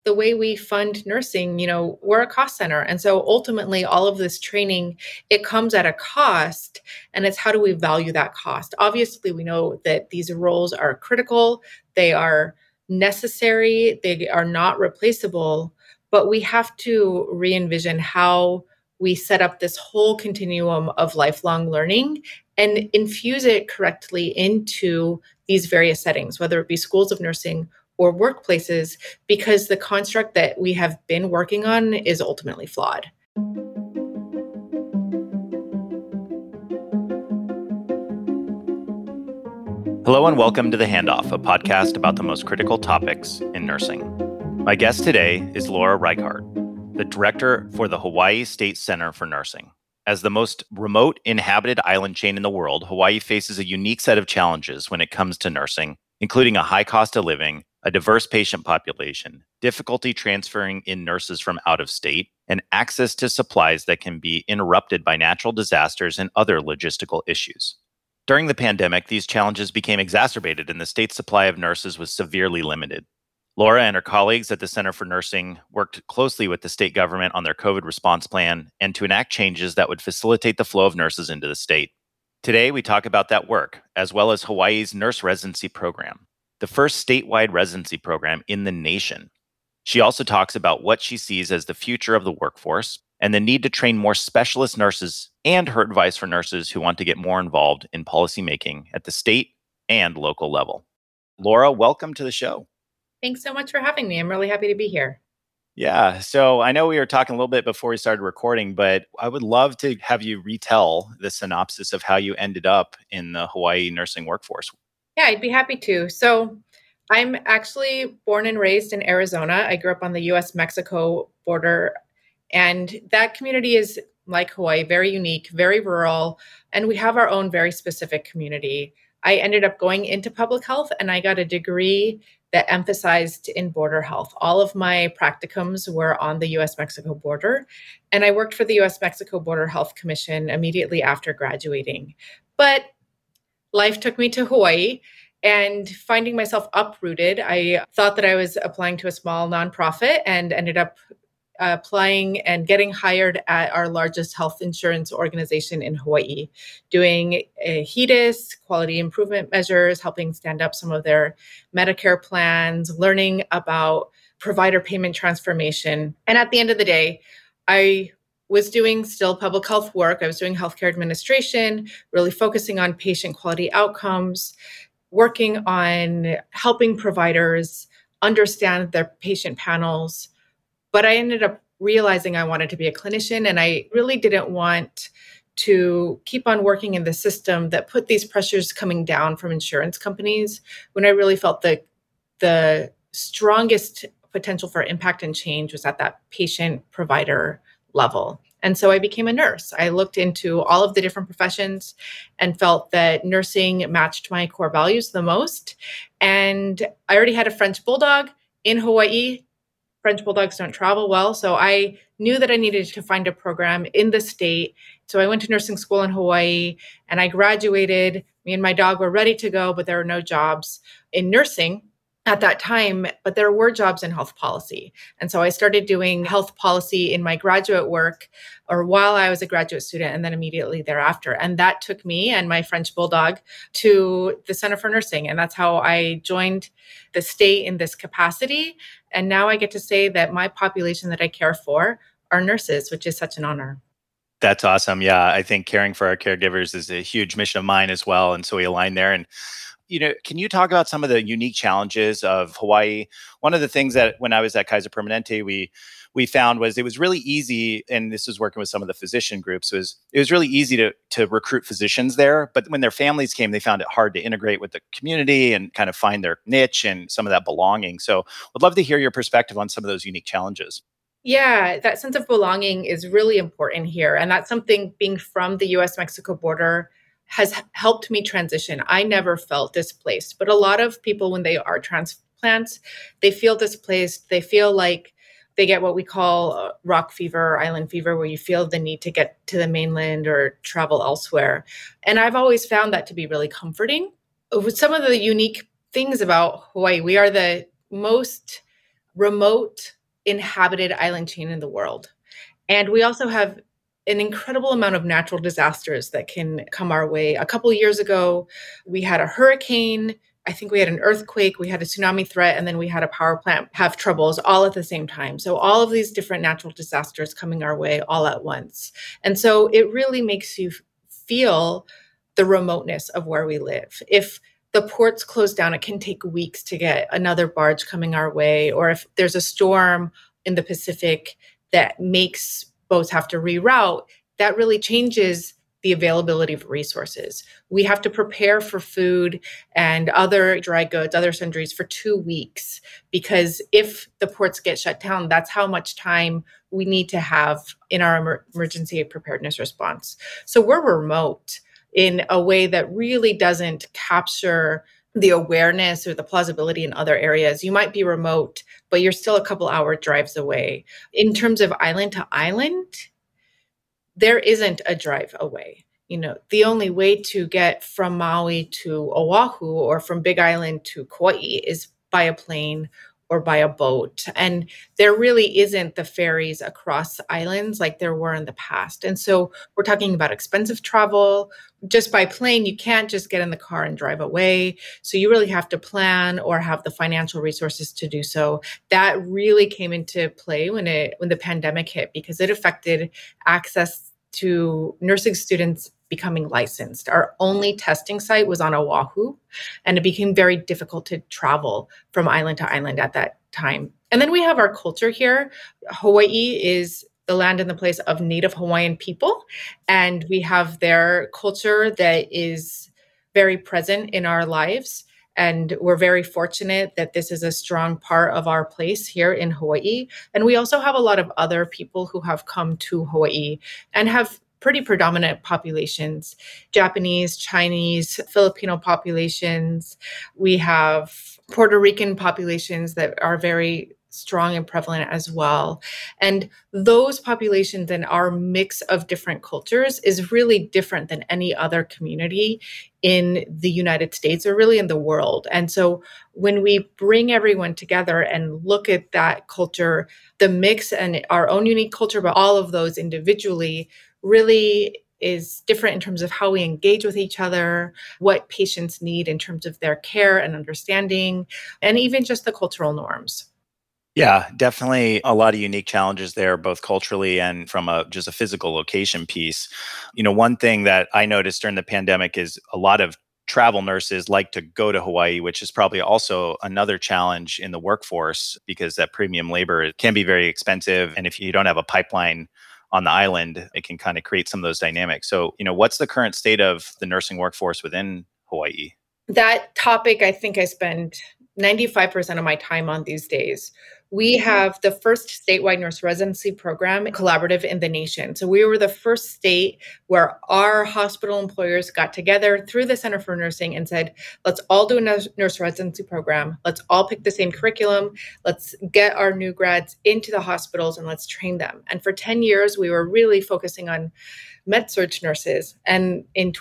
the way we fund nursing, we're a cost center. And so ultimately, all of this training, it comes at a cost. And it's how do we value that cost? Obviously, we know that these roles are critical, they are necessary, they are not replaceable, but we have to re-envision how we set up this whole continuum of lifelong learning and infuse it correctly into these various settings, whether it be schools of nursing or workplaces, because the construct that we have been working on is ultimately flawed. Hello and welcome to The Handoff, a podcast about the most critical topics in nursing. My guest today is Laura Reichardt, the director for the Hawaii State Center for Nursing. As the most remote inhabited island chain in the world, Hawaii faces a unique set of challenges when it comes to nursing, including a high cost of living, a diverse patient population, difficulty transferring in nurses from out of state, and access to supplies that can be interrupted by natural disasters and other logistical issues. During the pandemic, these challenges became exacerbated and the state's supply of nurses was severely limited. Laura and her colleagues at the Center for Nursing worked closely with the state government on their COVID response plan and to enact changes that would facilitate the flow of nurses into the state. Today, we talk about that work, as well as Hawaii's nurse residency program, the first statewide residency program in the nation. She also talks about what she sees as the future of the workforce and the need to train more specialist nurses and her advice for nurses who want to get more involved in policymaking at the state and local level. Laura, welcome to the show. Thanks so much for having me. I'm really happy to be here. Yeah, so I know we were talking a little bit before we started recording, but I would love to have you retell the synopsis of how you ended up in the Hawaii nursing workforce. Yeah, I'd be happy to. So I'm actually born and raised in Arizona. I grew up on the US-Mexico border, and that community is like Hawaii, very unique, very rural, and we have our own very specific community. I ended up going into public health and I got a degree that emphasized in border health. All of my practicums were on the US-Mexico border, and I worked for the US-Mexico Border Health Commission immediately after graduating. But life took me to Hawaii, and finding myself uprooted, I thought that I was applying to a small nonprofit and ended up applying and getting hired at our largest health insurance organization in Hawaii, doing HEDIS, quality improvement measures, helping stand up some of their Medicare plans, learning about provider payment transformation. And at the end of the day, I was doing still public health work. I was doing healthcare administration, really focusing on patient quality outcomes, working on helping providers understand their patient panels. But I ended up realizing I wanted to be a clinician, and I really didn't want to keep on working in the system that put these pressures coming down from insurance companies when I really felt that the strongest potential for impact and change was at that patient provider level. And so I became a nurse. I looked into all of the different professions and felt that nursing matched my core values the most. And I already had a French bulldog in Hawaii. French bulldogs don't travel well. So I knew that I needed to find a program in the state. So I went to nursing school in Hawaii and I graduated. Me and my dog were ready to go, but there were no jobs in nursing at that time, but there were jobs in health policy. And so I started doing health policy in my graduate work or while I was a graduate student and then immediately thereafter. And that took me and my French bulldog to the Center for Nursing. And that's how I joined the state in this capacity. And now I get to say that my population that I care for are nurses, which is such an honor. That's awesome. Yeah, I think caring for our caregivers is a huge mission of mine as well. And so we align there. And can you talk about some of the unique challenges of Hawaii? One of the things that when I was at Kaiser Permanente, we found was it was really easy, and this was working with some of the physician groups, it was really easy to recruit physicians there. But when their families came, they found it hard to integrate with the community and kind of find their niche and some of that belonging. So I'd love to hear your perspective on some of those unique challenges. Yeah, that sense of belonging is really important here. And that's something being from the US-Mexico border has helped me transition. I never felt displaced, but a lot of people, when they are transplants, they feel displaced. They feel like they get what we call rock fever, island fever, where you feel the need to get to the mainland or travel elsewhere. And I've always found that to be really comforting. With some of the unique things about Hawaii, we are the most remote inhabited island chain in the world. And we also have an incredible amount of natural disasters that can come our way. A couple of years ago, we had a hurricane. I think we had an earthquake, we had a tsunami threat, and then we had a power plant have troubles all at the same time. So all of these different natural disasters coming our way all at once. And so it really makes you feel the remoteness of where we live. If the ports close down, it can take weeks to get another barge coming our way. Or if there's a storm in the Pacific that makes boats have to reroute, that really changes the availability of resources. We have to prepare for food and other dry goods, other sundries for 2 weeks, because if the ports get shut down, that's how much time we need to have in our emergency preparedness response. So we're remote in a way that really doesn't capture the awareness or the plausibility in other areas. You might be remote, but you're still a couple hour drives away. In terms of island to island, there isn't a drive away. The only way to get from Maui to Oahu or from Big Island to Kauai is by a plane or by a boat. And there really isn't the ferries across islands like there were in the past. And so we're talking about expensive travel. Just by plane, you can't just get in the car and drive away. So you really have to plan or have the financial resources to do so. That really came into play when the pandemic hit, because it affected access to nursing students becoming licensed. Our only testing site was on Oahu, and it became very difficult to travel from island to island at that time. And then we have our culture here. Hawaii is the land and the place of Native Hawaiian people, and we have their culture that is very present in our lives. And we're very fortunate that this is a strong part of our place here in Hawaii. And we also have a lot of other people who have come to Hawaii and have pretty predominant populations: Japanese, Chinese, Filipino populations. We have Puerto Rican populations that are very strong and prevalent as well. And those populations and our mix of different cultures is really different than any other community in the United States or really in the world. And so when we bring everyone together and look at that culture, the mix and our own unique culture, but all of those individually, really is different in terms of how we engage with each other, what patients need in terms of their care and understanding, and even just the cultural norms. Yeah, definitely a lot of unique challenges there, both culturally and from just a physical location piece. One thing that I noticed during the pandemic is a lot of travel nurses like to go to Hawaii, which is probably also another challenge in the workforce, because that premium labor can be very expensive. And if you don't have a pipeline on the island, it can kind of create some of those dynamics. So, what's the current state of the nursing workforce within Hawaii? That topic, I think I spend 95% of my time on these days. We have the first statewide nurse residency program collaborative in the nation. So we were the first state where our hospital employers got together through the Center for Nursing and said, let's all do a nurse residency program. Let's all pick the same curriculum. Let's get our new grads into the hospitals and let's train them. And for 10 years, we were really focusing on med-surg nurses. And in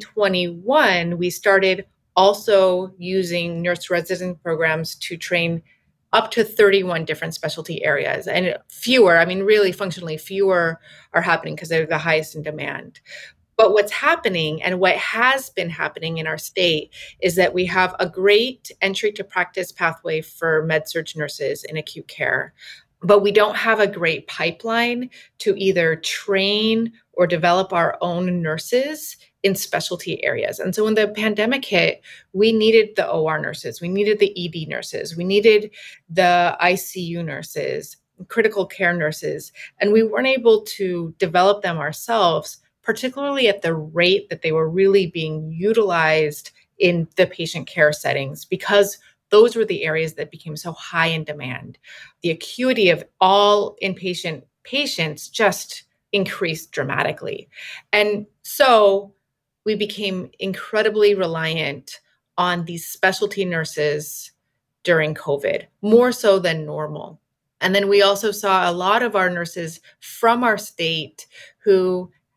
2021, we started also using nurse resident programs to train up to 31 different specialty areas. And really functionally fewer are happening because they're the highest in demand. But what's happening and what has been happening in our state is that we have a great entry to practice pathway for med-surg nurses in acute care, but we don't have a great pipeline to either train or develop our own nurses in specialty areas. And so when the pandemic hit, we needed the OR nurses, we needed the ED nurses, we needed the ICU nurses, critical care nurses, and we weren't able to develop them ourselves, particularly at the rate that they were really being utilized in the patient care settings, because those were the areas that became so high in demand. The acuity of all inpatient patients just increased dramatically. And so we became incredibly reliant on these specialty nurses during COVID, more so than normal. And then we also saw a lot of our nurses from our state who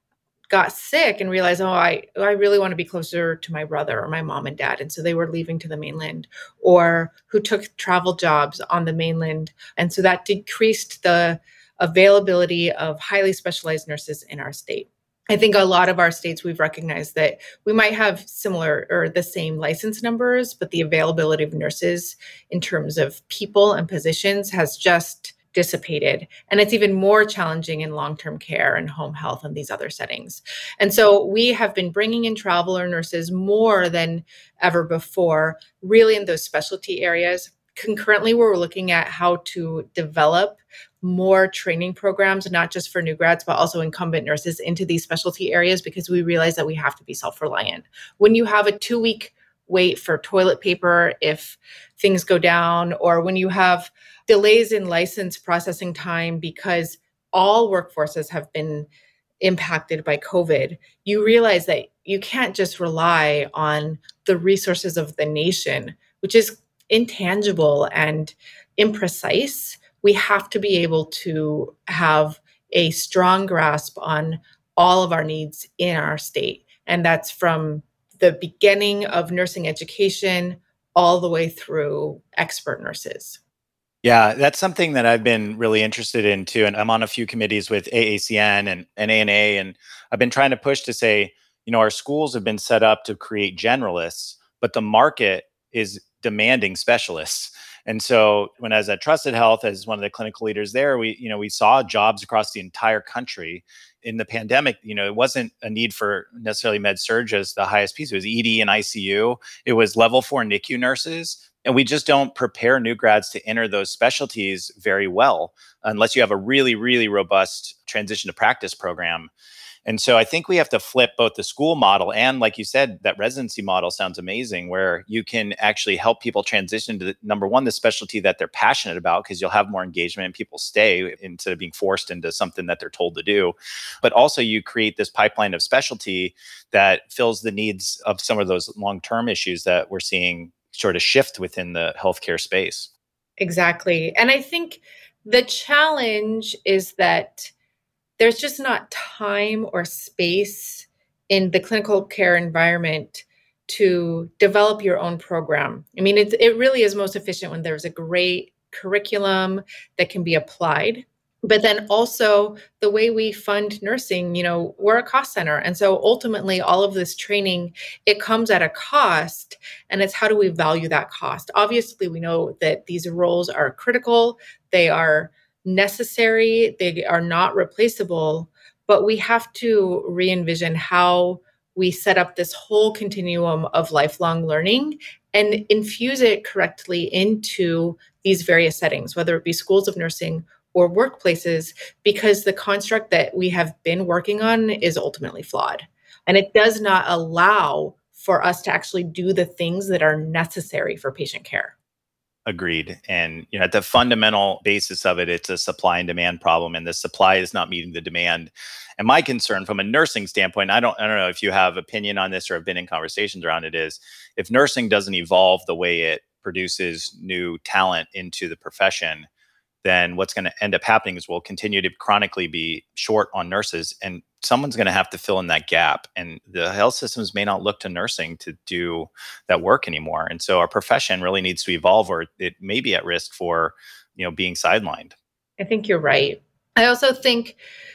got sick and realized, I really want to be closer to my brother or my mom and dad. And so they were leaving to the mainland, or who took travel jobs on the mainland. And so that decreased the availability of highly specialized nurses in our state. I think a lot of our states, we've recognized that we might have similar or the same license numbers, but the availability of nurses in terms of people and positions has just dissipated. And it's even more challenging in long-term care and home health and these other settings. And so we have been bringing in traveler nurses more than ever before, really in those specialty areas. Concurrently, we're looking at how to develop more training programs, not just for new grads, but also incumbent nurses into these specialty areas, because we realize that we have to be self-reliant. When you have a 2-week wait for toilet paper, if things go down, or when you have delays in license processing time because all workforces have been impacted by COVID, you realize that you can't just rely on the resources of the nation, which is intangible and imprecise. We have to be able to have a strong grasp on all of our needs in our state. And that's from the beginning of nursing education all the way through expert nurses. Yeah, that's something that I've been really interested in too. And I'm on a few committees with AACN and ANA, and I've been trying to push to say, our schools have been set up to create generalists, but the market is demanding specialists. And so when I was at Trusted Health as one of the clinical leaders there, we saw jobs across the entire country. In the pandemic, it wasn't a need for necessarily med surg as the highest piece. It was ED and ICU. It was level 4 NICU nurses. And we just don't prepare new grads to enter those specialties very well unless you have a really, really robust transition to practice program. And so I think we have to flip both the school model and, like you said, that residency model sounds amazing, where you can actually help people transition to, number one, the specialty that they're passionate about, because you'll have more engagement and people stay instead of being forced into something that they're told to do. But also you create this pipeline of specialty that fills the needs of some of those long-term issues that we're seeing sort of shift within the healthcare space. Exactly. And I think the challenge is that there's just not time or space in the clinical care environment to develop your own program. I mean, it really is most efficient when there's a great curriculum that can be applied. But then also the way we fund nursing, we're a cost center. And so ultimately all of this training, it comes at a cost, and it's how do we value that cost? Obviously, we know that these roles are critical. They are necessary. They are not replaceable, but we have to re-envision how we set up this whole continuum of lifelong learning and infuse it correctly into these various settings, whether it be schools of nursing or workplaces, because the construct that we have been working on is ultimately flawed. And it does not allow for us to actually do the things that are necessary for patient care. Agreed. And at the fundamental basis of it, it's a supply and demand problem, and the supply is not meeting the demand. And my concern from a nursing standpoint, I don't know if you have opinion on this or have been in conversations around it, is if nursing doesn't evolve the way it produces new talent into the profession, then what's going to end up happening is we'll continue to chronically be short on nurses, and someone's going to have to fill in that gap. And the health systems may not look to nursing to do that work anymore. And so our profession really needs to evolve, or it may be at risk for, being sidelined. I think you're right. I also think,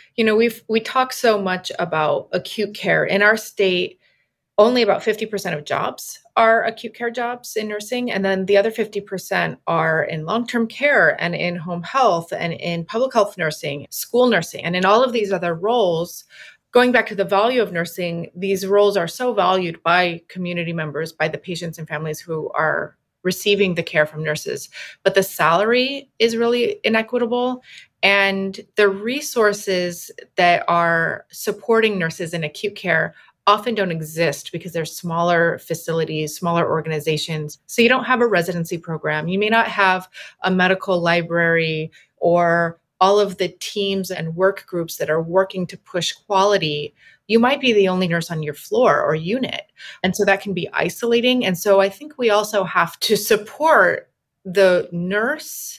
we talk so much about acute care in our state. Only about 50% of jobs are acute care jobs in nursing. And then the other 50% are in long-term care and in home health and in public health nursing, school nursing, and in all of these other roles. Going back to the value of nursing, these roles are so valued by community members, by the patients and families who are receiving the care from nurses. But the salary is really inequitable. And the resources that are supporting nurses in acute care often don't exist because they're smaller facilities, smaller organizations. So you don't have a residency program. You may not have a medical library or all of the teams and work groups that are working to push quality. You might be the only nurse on your floor or unit. And so that can be isolating. And so I think we also have to support the nurse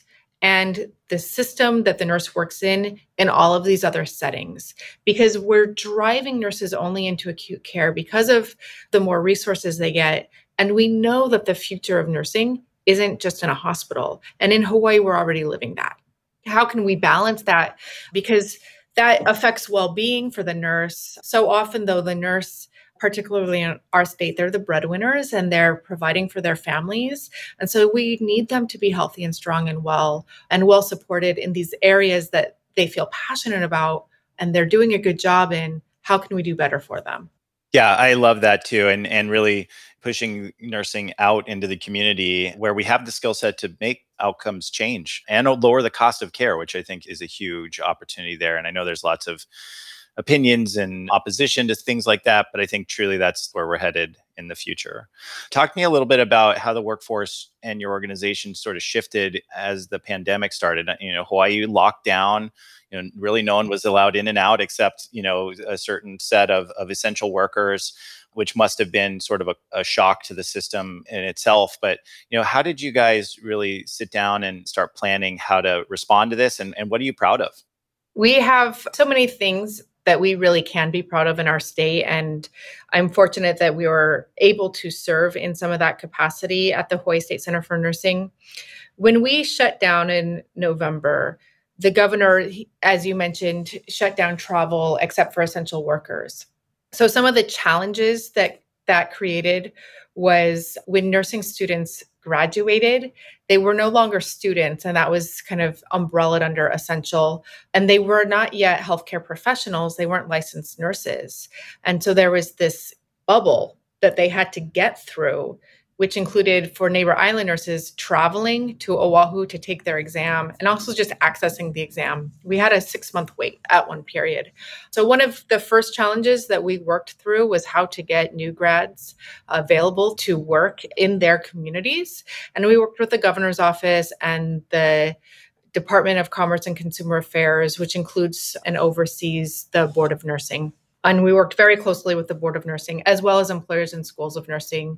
and the system that the nurse works in all of these other settings, because we're driving nurses only into acute care because of the more resources they get. And we know that the future of nursing isn't just in a hospital. And in Hawaii, we're already living that. How can we balance that? Because that affects well-being for the nurse. So often, though, the nurse, particularly in our state, they're the breadwinners and they're providing for their families. And so we need them to be healthy and strong and well supported in these areas that they feel passionate about and they're doing a good job in. How can we do better for them? Yeah, I love that too. And really pushing nursing out into the community where we have the skill set to make outcomes change and lower the cost of care, which I think is a huge opportunity there. And I know there's lots of opinions and opposition to things like that, but I think truly that's where we're headed in the future. Talk to me a little bit about how the workforce and your organization sort of shifted as the pandemic started. Hawaii locked down. Really no one was allowed in and out except, a certain set of essential workers, which must have been sort of a shock to the system in itself. But, how did you guys really sit down and start planning how to respond to this? And what are you proud of? We have so many things that we really can be proud of in our state. And I'm fortunate that we were able to serve in some of that capacity at the Hawaii State Center for Nursing. When we shut down in November, the governor, as you mentioned, shut down travel except for essential workers. So some of the challenges that created was when nursing students graduated, they were no longer students, and that was kind of umbrellaed under essential. And they were not yet healthcare professionals. They weren't licensed nurses. And so there was this bubble that they had to get through, which included for Neighbor Island nurses traveling to Oahu to take their exam and also just accessing the exam. We had a 6-month wait at one period. So one of the first challenges that we worked through was how to get new grads available to work in their communities. And we worked with the governor's office and the Department of Commerce and Consumer Affairs, which includes and oversees the Board of Nursing. And we worked very closely with the Board of Nursing, as well as employers and schools of nursing,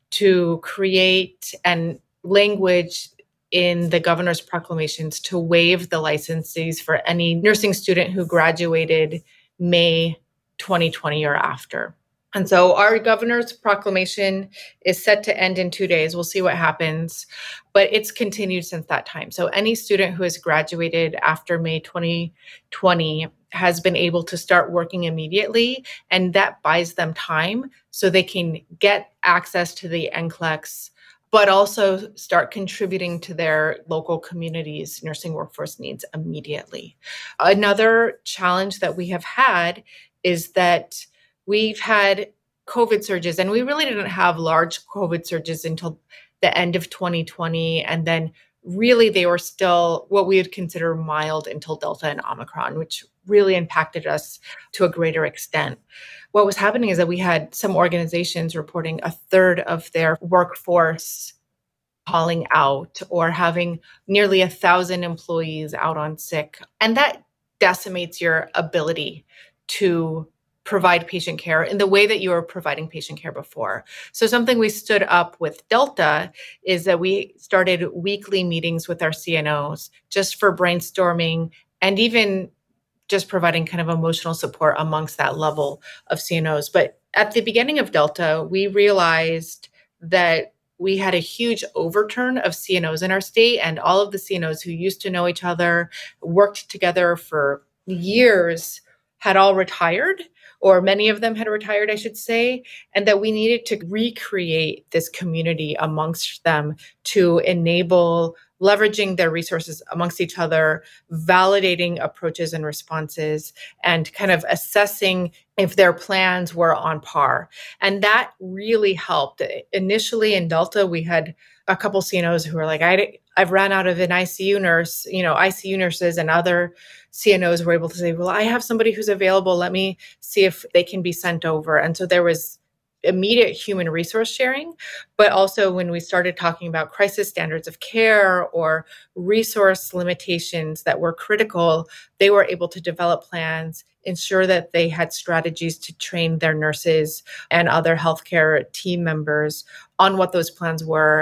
to create and language in the governor's proclamations to waive the licenses for any nursing student who graduated May 2020 or after. And so our governor's proclamation is set to end in 2 days. We'll see what happens, but it's continued since that time. So any student who has graduated after May 2020 has been able to start working immediately, and that buys them time so they can get access to the NCLEX, but also start contributing to their local communities' nursing workforce needs immediately. Another challenge that we have had is that we've had COVID surges, and we really didn't have large COVID surges until the end of 2020. And then really they were still what we would consider mild until Delta and Omicron, which really impacted us to a greater extent. What was happening is that we had some organizations reporting a third of their workforce calling out or having nearly 1,000 employees out on sick. And that decimates your ability to provide patient care in the way that you were providing patient care before. So something we stood up with Delta is that we started weekly meetings with our CNOs just for brainstorming and even just providing kind of emotional support amongst that level of CNOs. But at the beginning of Delta, we realized that we had a huge overturn of CNOs in our state, and all of the CNOs who used to know each other, worked together for years, had all retired, or many of them had retired, I should say, and that we needed to recreate this community amongst them to enable leveraging their resources amongst each other, validating approaches and responses, and kind of assessing if their plans were on par. And that really helped. Initially in Delta, we had a couple CNOs who were like, I've ran out of an ICU nurse, ICU nurses and other CNOs were able to say, well, I have somebody who's available. Let me see if they can be sent over. And so there was immediate human resource sharing, but also when we started talking about crisis standards of care or resource limitations that were critical, they were able to develop plans, ensure that they had strategies to train their nurses and other healthcare team members on what those plans were,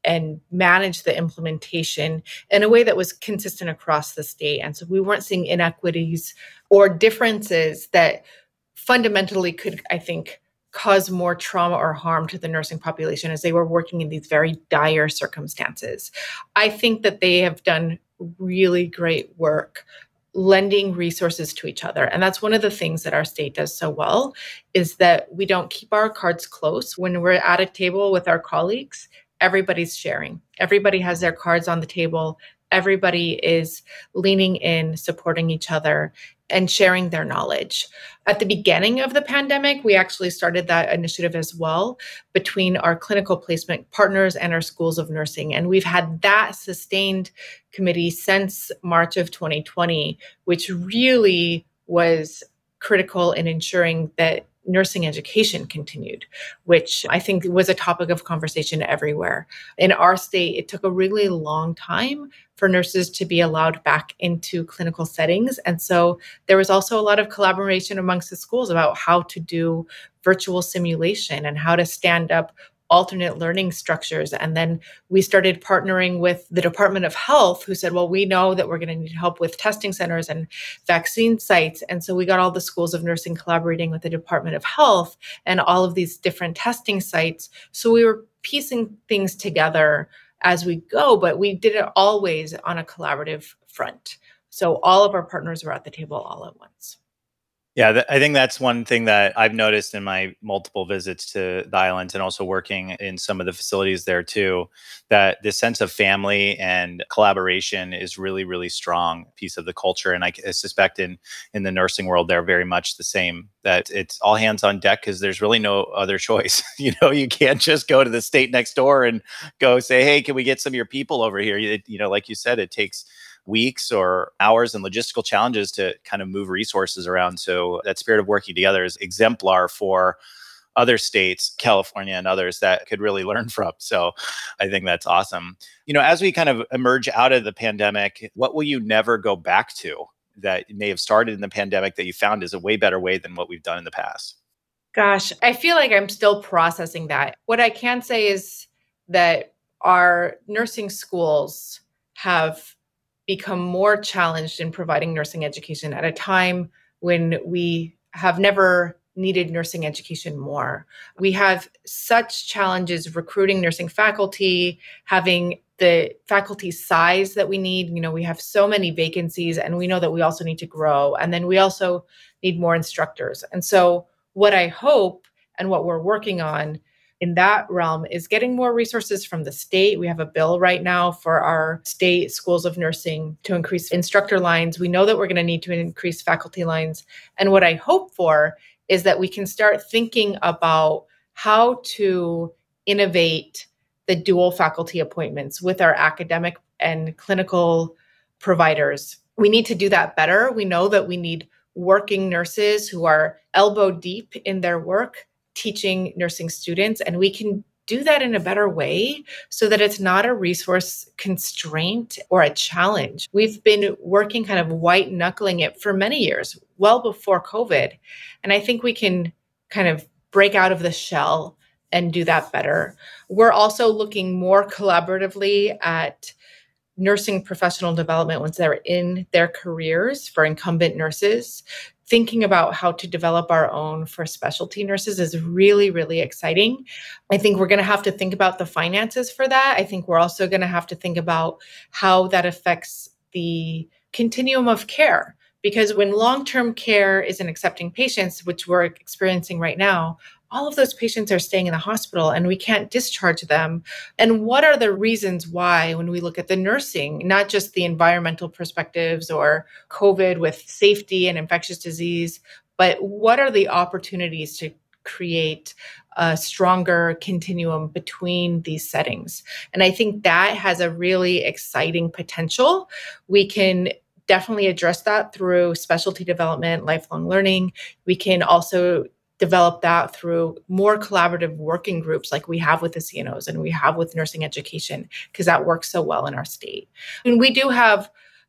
and manage the implementation in a way that was consistent across the state. And so we weren't seeing inequities or differences that fundamentally could, I think, cause more trauma or harm to the nursing population as they were working in these very dire circumstances. I think that they have done really great work lending resources to each other. And that's one of the things that our state does so well, is that we don't keep our cards close. When we're at a table with our colleagues, everybody's sharing. Everybody has their cards on the table. Everybody is leaning in, supporting each other, and sharing their knowledge. At the beginning of the pandemic, we actually started that initiative as well between our clinical placement partners and our schools of nursing. And we've had that sustained committee since March of 2020, which really was critical in ensuring that nursing education continued, which I think was a topic of conversation everywhere. In our state, it took a really long time for nurses to be allowed back into clinical settings. And so there was also a lot of collaboration amongst the schools about how to do virtual simulation and how to stand up alternate learning structures. And then we started partnering with the Department of Health, who said, well, we know that we're going to need help with testing centers and vaccine sites. And so we got all the schools of nursing collaborating with the Department of Health and all of these different testing sites. So we were piecing things together as we go, but we did it always on a collaborative front. So all of our partners were at the table all at once. Yeah, I think that's one thing that I've noticed in my multiple visits to the islands and also working in some of the facilities there too, that this sense of family and collaboration is really, really strong piece of the culture. And I suspect in the nursing world, they're very much the same, that it's all hands on deck because there's really no other choice. You can't just go to the state next door and go say, hey, can we get some of your people over here? Like you said, it takes weeks or hours and logistical challenges to kind of move resources around. So that spirit of working together is exemplar for other states, California and others, that could really learn from. So I think that's awesome. As we kind of emerge out of the pandemic, what will you never go back to that may have started in the pandemic that you found is a way better way than what we've done in the past? Gosh, I feel like I'm still processing that. What I can say is that our nursing schools have become more challenged in providing nursing education at a time when we have never needed nursing education more. We have such challenges recruiting nursing faculty, having the faculty size that we need. We have so many vacancies, and we know that we also need to grow. And then we also need more instructors. And so what I hope and what we're working on in that realm is getting more resources from the state. We have a bill right now for our state schools of nursing to increase instructor lines. We know that we're going to need to increase faculty lines. And what I hope for is that we can start thinking about how to innovate the dual faculty appointments with our academic and clinical providers. We need to do that better. We know that we need working nurses who are elbow deep in their work teaching nursing students, and we can do that in a better way so that it's not a resource constraint or a challenge. We've been working kind of white knuckling it for many years, well before COVID. And I think we can kind of break out of the shell and do that better. We're also looking more collaboratively at nursing professional development once they're in their careers for incumbent nurses. Thinking about how to develop our own for specialty nurses is really, really exciting. I think we're going to have to think about the finances for that. I think we're also going to have to think about how that affects the continuum of care. Because when long-term care isn't accepting patients, which we're experiencing right now, all of those patients are staying in the hospital and we can't discharge them. And what are the reasons why, when we look at the nursing, not just the environmental perspectives or COVID with safety and infectious disease, but what are the opportunities to create a stronger continuum between these settings? And I think that has a really exciting potential. We can definitely address that through specialty development, lifelong learning. We can also develop that through more collaborative working groups like we have with the CNOs and we have with nursing education, because that works so well in our state. And we do have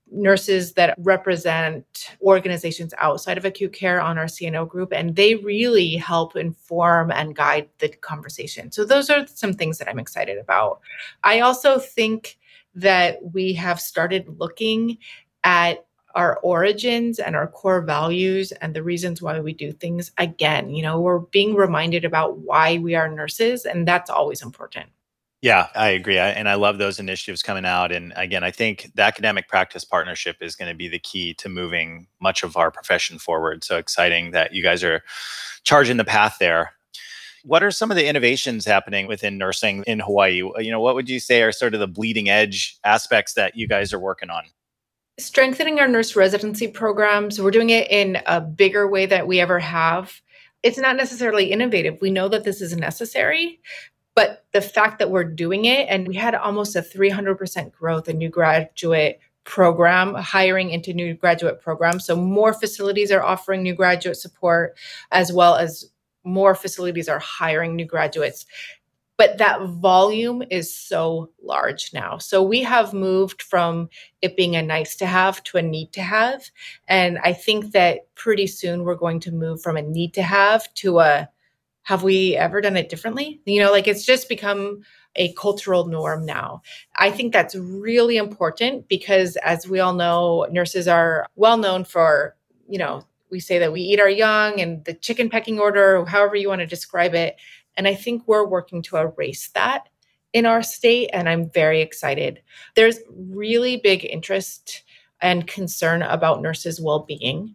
nurses that represent organizations outside of acute care on our CNO group, and they really help inform and guide the conversation. So those are some things that I'm excited about. I also think that we have started looking at our origins and our core values and the reasons why we do things again. We're being reminded about why we are nurses, and that's always important. Yeah, I agree. And I love those initiatives coming out. And again, I think the academic practice partnership is going to be the key to moving much of our profession forward. So exciting that you guys are charging the path there. What are some of the innovations happening within nursing in Hawaii? What would you say are sort of the bleeding edge aspects that you guys are working on? Strengthening our nurse residency programs. We're doing it in a bigger way that we ever have. It's not necessarily innovative. We know that this is necessary, but the fact that we're doing it, and we had almost a 300% growth in new graduate program, hiring into new graduate programs. So more facilities are offering new graduate support, as well as more facilities are hiring new graduates. But that volume is so large now. So we have moved from it being a nice to have to a need to have. And I think that pretty soon we're going to move from a need to have to a have we ever done it differently? It's just become a cultural norm now. I think that's really important because, as we all know, nurses are well known for, we say that we eat our young and the chicken pecking order, however you want to describe it. And I think we're working to erase that in our state. And I'm very excited. There's really big interest and concern about nurses' well-being.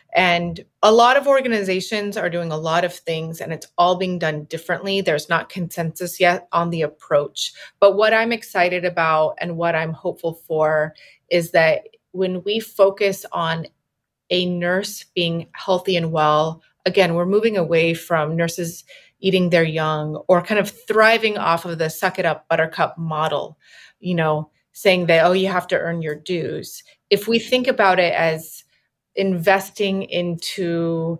And a lot of organizations are doing a lot of things, and it's all being done differently. There's not consensus yet on the approach. But what I'm excited about and what I'm hopeful for is that when we focus on a nurse being healthy and well, again, we're moving away from nurses eating their young or kind of thriving off of the suck it up buttercup model, saying that, you have to earn your dues. If we think about it as investing into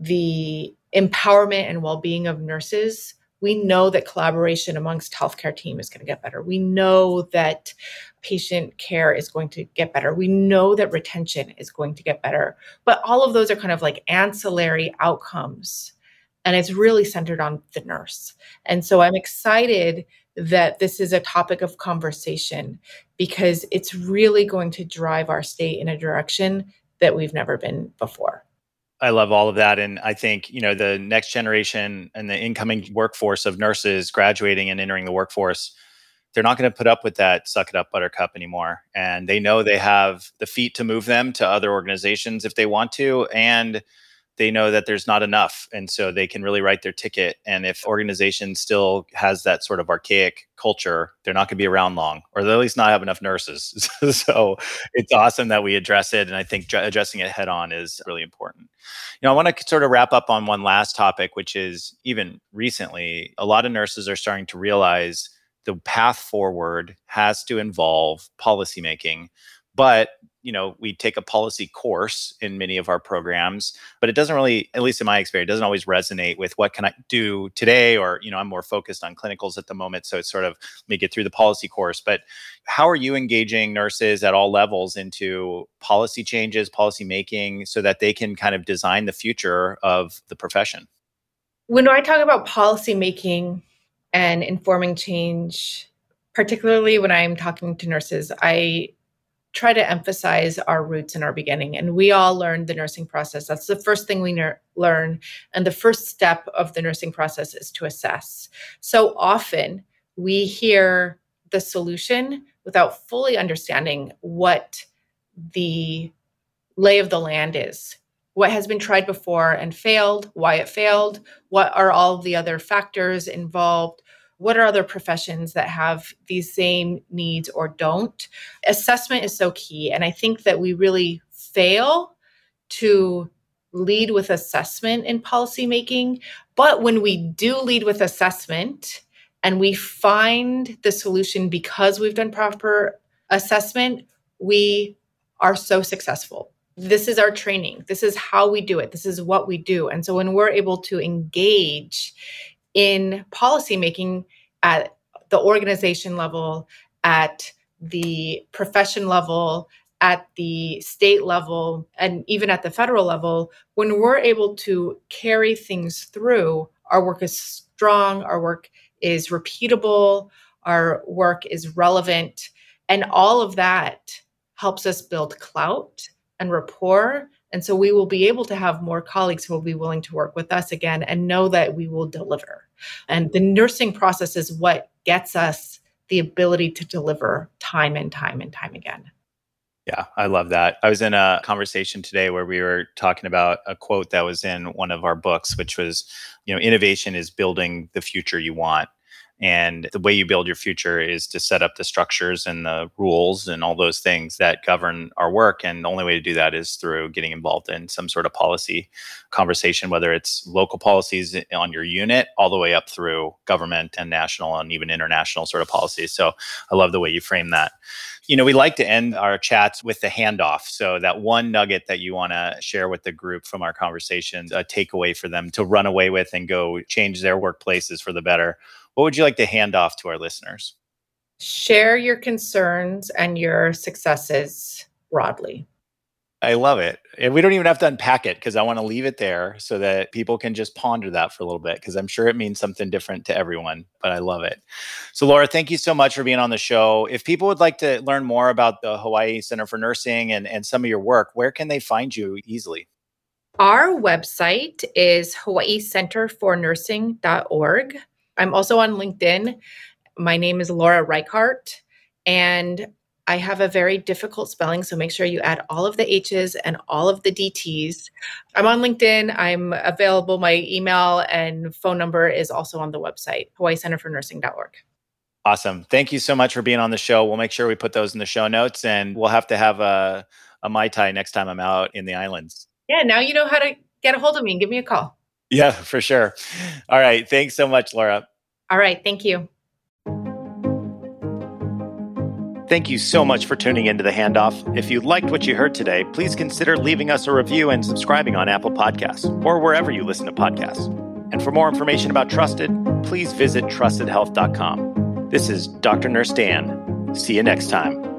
the empowerment and well-being of nurses, we know that collaboration amongst healthcare team is going to get better. We know that patient care is going to get better. We know that retention is going to get better. But all of those are kind of like ancillary outcomes. And it's really centered on the nurse. And so I'm excited that this is a topic of conversation because it's really going to drive our state in a direction that we've never been before. I love all of that. And I think, the next generation and the incoming workforce of nurses graduating and entering the workforce, they're not going to put up with that suck it up buttercup anymore. And they know they have the feet to move them to other organizations if they want to. And they know that there's not enough. And so they can really write their ticket. And if organization still has that sort of archaic culture, they're not going to be around long, or they'll at least not have enough nurses. So it's awesome that we address it. And I think addressing it head on is really important. I want to sort of wrap up on one last topic, which is even recently, a lot of nurses are starting to realize the path forward has to involve policymaking. But we take a policy course in many of our programs, but it doesn't really, at least in my experience, it doesn't always resonate with what can I do today, or, I'm more focused on clinicals at the moment. So it's sort of, let me get through the policy course. But how are you engaging nurses at all levels into policy changes, policy making, so that they can kind of design the future of the profession? When I talk about policy making and informing change, particularly when I'm talking to nurses, I try to emphasize our roots and our beginning. And we all learned the nursing process. That's the first thing we learn. And the first step of the nursing process is to assess. So often we hear the solution without fully understanding what the lay of the land is, what has been tried before and failed, why it failed, what are all of the other factors involved, what are other professions that have these same needs or don't. Assessment is so key. And I think that we really fail to lead with assessment in policymaking. But when we do lead with assessment and we find the solution because we've done proper assessment, we are so successful. This is our training. This is how we do it. This is what we do. And so when we're able to engage in policymaking at the organization level, at the profession level, at the state level and even at the federal level, when we're able to carry things through, our work is strong, our work is repeatable, our work is relevant, and all of that helps us build clout and rapport. And so we will be able to have more colleagues who will be willing to work with us again and know that we will deliver. And the nursing process is what gets us the ability to deliver time and time and time again. Yeah, I love that. I was in a conversation today where we were talking about a quote that was in one of our books, which was, innovation is building the future you want. And the way you build your future is to set up the structures and the rules and all those things that govern our work. And the only way to do that is through getting involved in some sort of policy conversation, whether it's local policies on your unit, all the way up through government and national and even international sort of policies. So I love the way you frame that. We like to end our chats with the handoff. So that one nugget that you want to share with the group from our conversations, a takeaway for them to run away with and go change their workplaces for the better. What would you like to hand off to our listeners? Share your concerns and your successes broadly. I love it. And we don't even have to unpack it because I want to leave it there so that people can just ponder that for a little bit because I'm sure it means something different to everyone, but I love it. So Laura, thank you so much for being on the show. If people would like to learn more about the Hawaii Center for Nursing and some of your work, where can they find you easily? Our website is hawaiicenterfornursing.org. I'm also on LinkedIn. My name is Laura Reichart, and I have a very difficult spelling, so make sure you add all of the H's and all of the DT's. I'm on LinkedIn. I'm available. My email and phone number is also on the website, hawaiicenterfornursing.org. Awesome. Thank you so much for being on the show. We'll make sure we put those in the show notes, and we'll have to have a Mai Tai next time I'm out in the islands. Yeah, now you know how to get a hold of me and give me a call. Yeah, for sure. All right. Thanks so much, Laura. All right. Thank you. Thank you so much for tuning into The Handoff. If you liked what you heard today, please consider leaving us a review and subscribing on Apple Podcasts or wherever you listen to podcasts. And for more information about Trusted, please visit trustedhealth.com. This is Dr. Nurse Dan. See you next time.